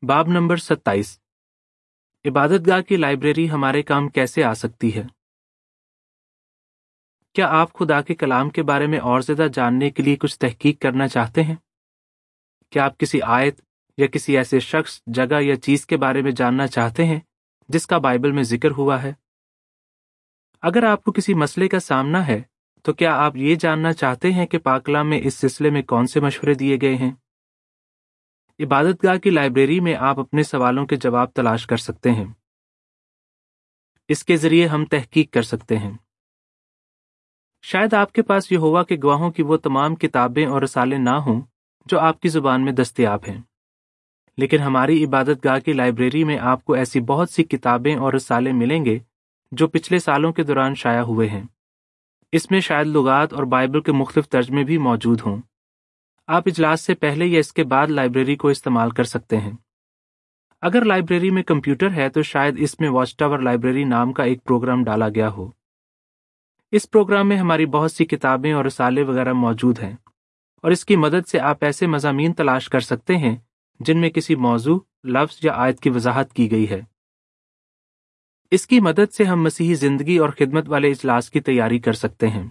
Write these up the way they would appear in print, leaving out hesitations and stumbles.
باب نمبر 27 عبادت گاہ کی لائبریری ہمارے کام کیسے آ سکتی ہے؟ کیا آپ خدا کے کلام کے بارے میں اور زیادہ جاننے کے لیے کچھ تحقیق کرنا چاہتے ہیں؟ کیا آپ کسی آیت یا کسی ایسے شخص، جگہ یا چیز کے بارے میں جاننا چاہتے ہیں جس کا بائبل میں ذکر ہوا ہے؟ اگر آپ کو کسی مسئلے کا سامنا ہے تو کیا آپ یہ جاننا چاہتے ہیں کہ پاک کلام میں اس سلسلے میں کون سے مشورے دیے گئے ہیں؟ عبادت گاہ کی لائبریری میں آپ اپنے سوالوں کے جواب تلاش کر سکتے ہیں۔ اس کے ذریعے ہم تحقیق کر سکتے ہیں۔ شاید آپ کے پاس یہوہ کے گواہوں کی وہ تمام کتابیں اور رسالے نہ ہوں جو آپ کی زبان میں دستیاب ہیں، لیکن ہماری عبادت گاہ کی لائبریری میں آپ کو ایسی بہت سی کتابیں اور رسالے ملیں گے جو پچھلے سالوں کے دوران شائع ہوئے ہیں۔ اس میں شاید لغات اور بائبل کے مختلف ترجمے بھی موجود ہوں۔ آپ اجلاس سے پہلے یا اس کے بعد لائبریری کو استعمال کر سکتے ہیں۔ اگر لائبریری میں کمپیوٹر ہے تو شاید اس میں واچ ٹاور لائبریری نام کا ایک پروگرام ڈالا گیا ہو۔ اس پروگرام میں ہماری بہت سی کتابیں اور رسالے وغیرہ موجود ہیں، اور اس کی مدد سے آپ ایسے مضامین تلاش کر سکتے ہیں جن میں کسی موضوع، لفظ یا آیت کی وضاحت کی گئی ہے۔ اس کی مدد سے ہم مسیحی زندگی اور خدمت والے اجلاس کی تیاری کر سکتے ہیں۔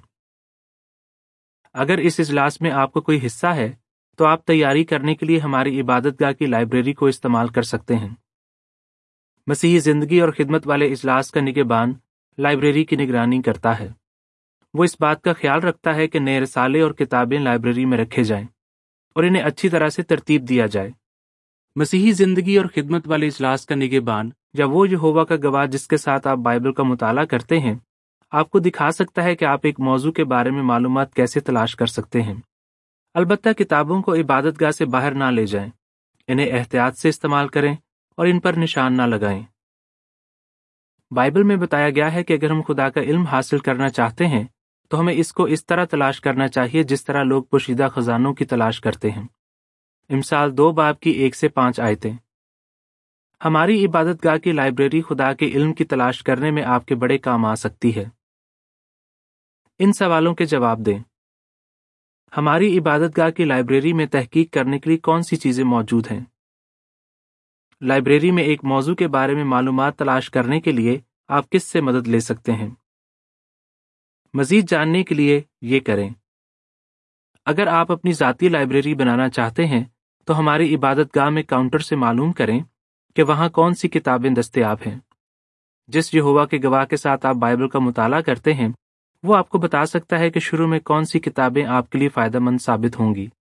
اگر اس اجلاس میں آپ کو کوئی حصہ ہے تو آپ تیاری کرنے کے لیے ہماری عبادت گاہ کی لائبریری کو استعمال کر سکتے ہیں۔ مسیحی زندگی اور خدمت والے اجلاس کا نگہبان لائبریری کی نگرانی کرتا ہے۔ وہ اس بات کا خیال رکھتا ہے کہ نئے رسالے اور کتابیں لائبریری میں رکھے جائیں اور انہیں اچھی طرح سے ترتیب دیا جائے۔ مسیحی زندگی اور خدمت والے اجلاس کا نگہبان یا وہ یہوہ کا گواہ جس کے ساتھ آپ بائبل کا مطالعہ کرتے ہیں آپ کو دکھا سکتا ہے کہ آپ ایک موضوع کے بارے میں معلومات کیسے تلاش کر سکتے ہیں۔ البتہ کتابوں کو عبادت گاہ سے باہر نہ لے جائیں، انہیں احتیاط سے استعمال کریں اور ان پر نشان نہ لگائیں۔ بائبل میں بتایا گیا ہے کہ اگر ہم خدا کا علم حاصل کرنا چاہتے ہیں تو ہمیں اس کو اس طرح تلاش کرنا چاہیے جس طرح لوگ پوشیدہ خزانوں کی تلاش کرتے ہیں۔ امثال 2 باب کی 1 سے 5 آیتیں۔ ہماری عبادت گاہ کی لائبریری خدا کے علم کی تلاش کرنے میں آپ کے بڑے کام آ سکتی ہے۔ ان سوالوں کے جواب دیں۔ ہماری عبادت گاہ کی لائبریری میں تحقیق کرنے کے لیے کون سی چیزیں موجود ہیں؟ لائبریری میں ایک موضوع کے بارے میں معلومات تلاش کرنے کے لیے آپ کس سے مدد لے سکتے ہیں؟ مزید جاننے کے لیے یہ کریں۔ اگر آپ اپنی ذاتی لائبریری بنانا چاہتے ہیں تو ہماری عبادت گاہ میں کاؤنٹر سے معلوم کریں کہ وہاں کون سی کتابیں دستیاب ہیں۔ جس یہوہ کے گواہ کے ساتھ آپ بائبل کا مطالعہ کرتے ہیں وہ آپ کو بتا سکتا ہے کہ شروع میں کون سی کتابیں آپ کے لیے فائدہ مند ثابت ہوں گی۔